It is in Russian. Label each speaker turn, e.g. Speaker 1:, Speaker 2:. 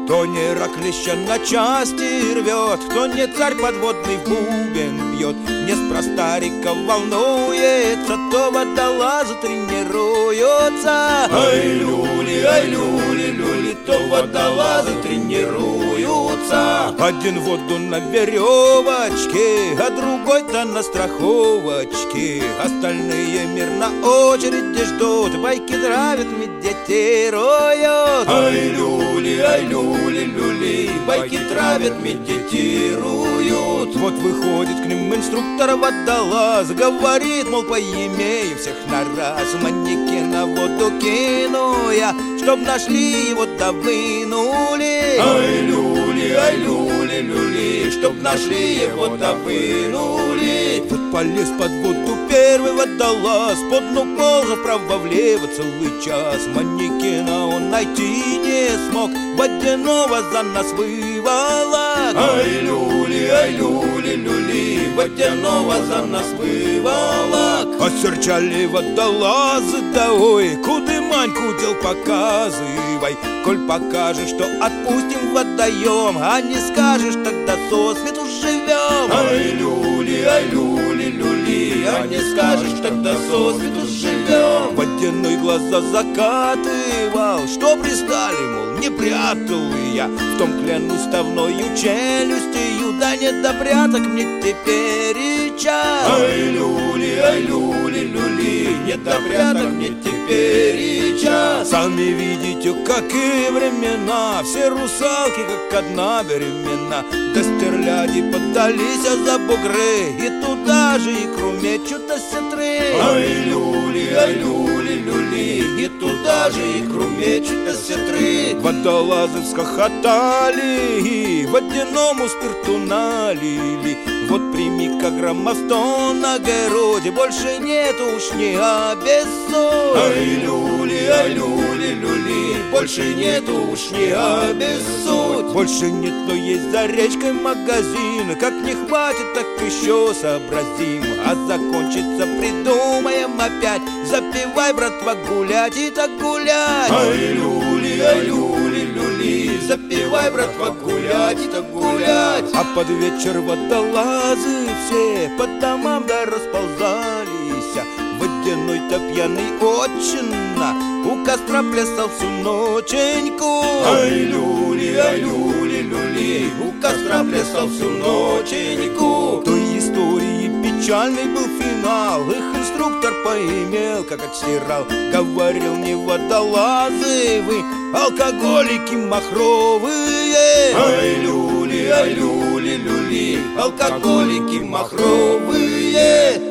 Speaker 1: Кто не рак леща на части рвет, кто не царь подводный в бубен бьет, неспроста река волнуется, то водолазы тренируются. Ай, люли, люли, то водолазы тренируются. Один в воду на веревочке, а другой-то на страховочке. Остальные мирно очереди ждут, байки травят, медитируют. Ай, люли, люли, байки травят, медитируют. Вот выходит к ним инструктор-водолаз, говорит, мол, поимею всех на раз. Манекена в воду кину я, чтоб нашли его да вынули. Ай, люли, люли, чтоб нашли его да вынули. Вот полез под воду первый водолаз, под ног ползал вправо-влево целый час. Манекена он найти не смог, водяного за нас выволок. Ай, люли, люли, водяного за нас выволок. Осерчали водолазы, да ой, куды маньку дел показывай. Коль покажешь, что отпустим в водоем, а не скажешь, тогда сосвету живем. Ай, люли, люли, а не скажешь, тогда сосвету живем. Водяной глаза закатывал, что пристали, мол, не прятал я. В том клянусь ставною челюстью, да не до пряток мне теперь и час. Ай, люли, люли, не до пряток мне теперь и час. Сами видите, какие времена, все русалки как одна беременна. До стерляди поддались за бугры, и туда же икру мечут до сетры. Ай, люли, люли, и туда же икру мечут до сетры. Водолазы всхохотали и водяному спирту налили. Вот прими-ка граммофон на огороде, больше нету уж не обессудь. Ай, люли, больше нету уж не обессудь. Больше нет, но есть за речкой магазин, как не хватит, так еще сообразим. А закончится придумаем опять, запивай, братва, гулять и так гулять. Ай, люли, запивай, братва, гулять и так гулять. А под вечер водолазы все по домам да расползались. Водяной-то пьяный отчинно у костра плясал всю ноченьку. Ай, люли, у костра плясал всю ноченьку. Той истории печальный был финал, их инструктор поимел, как отстирал. Говорил, не водолазы вы, алкоголики махровые. Ай, люли, алкоголики махровые.